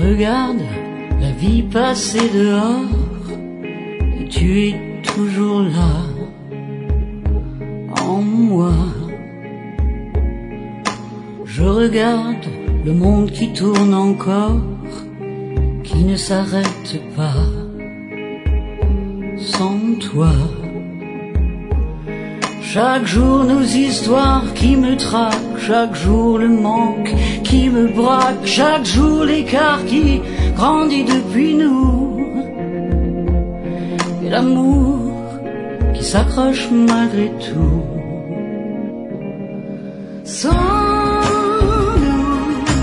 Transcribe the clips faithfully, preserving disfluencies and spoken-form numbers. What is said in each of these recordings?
regarde la vie passer dehors et tu es toujours là en moi. Je regarde le monde qui tourne encore, qui ne s'arrête pas sans toi. Chaque jour nos histoires qui me traquent, chaque jour le manque qui me braque, chaque jour l'écart qui grandit depuis nous, et l'amour qui s'accroche malgré tout. Sans nous,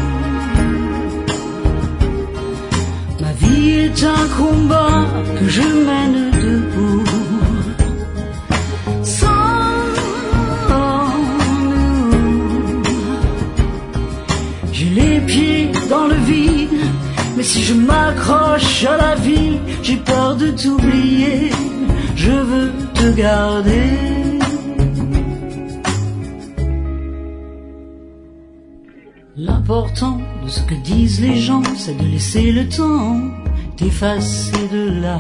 ma vie est un combat que je mène debout. Les pieds dans le vide, mais si je m'accroche à la vie, j'ai peur de t'oublier, je veux te garder. L'important de ce que disent les gens, c'est de laisser le temps t'effacer de là,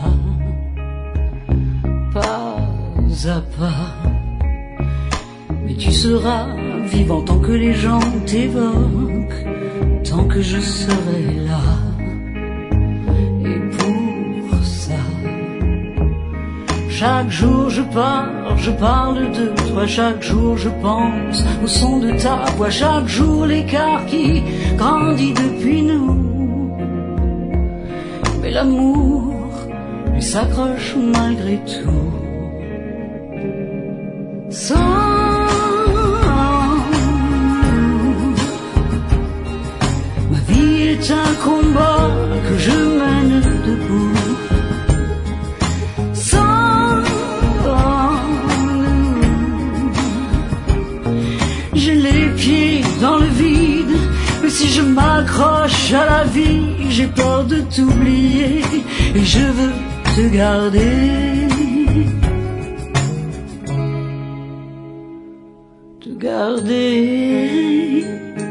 pas à pas. Mais tu seras vivant tant que les gens t'évoquent, tant que je serai là. Et pour ça, chaque jour je parle, je parle de toi. Chaque jour je pense au son de ta voix. Chaque jour l'écart qui grandit depuis nous, mais l'amour lui s'accroche malgré tout. Sans c'est un combat que je mène debout. Sans nous, j'ai les pieds dans le vide, mais si je m'accroche à la vie, j'ai peur de t'oublier et je veux te garder. Te garder.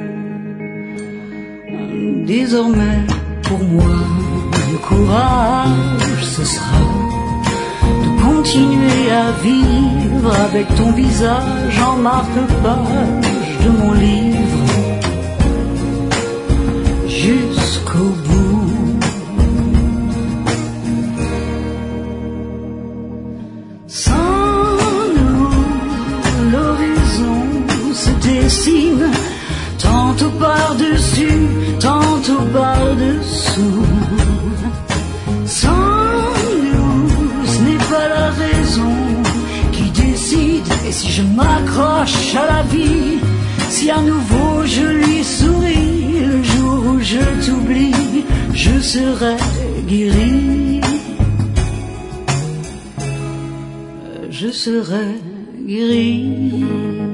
Désormais, pour moi, le courage, ce sera de continuer à vivre avec ton visage en marque-page de mon livre, jusqu'au bout. Sans nous, l'horizon se dessine, tantôt par-dessus, tantôt par-dessous. Sans nous, ce n'est pas la raison qui décide. Et si je m'accroche à la vie, si à nouveau je lui souris, le jour où je t'oublie, je serai guéri. Je serai guéri.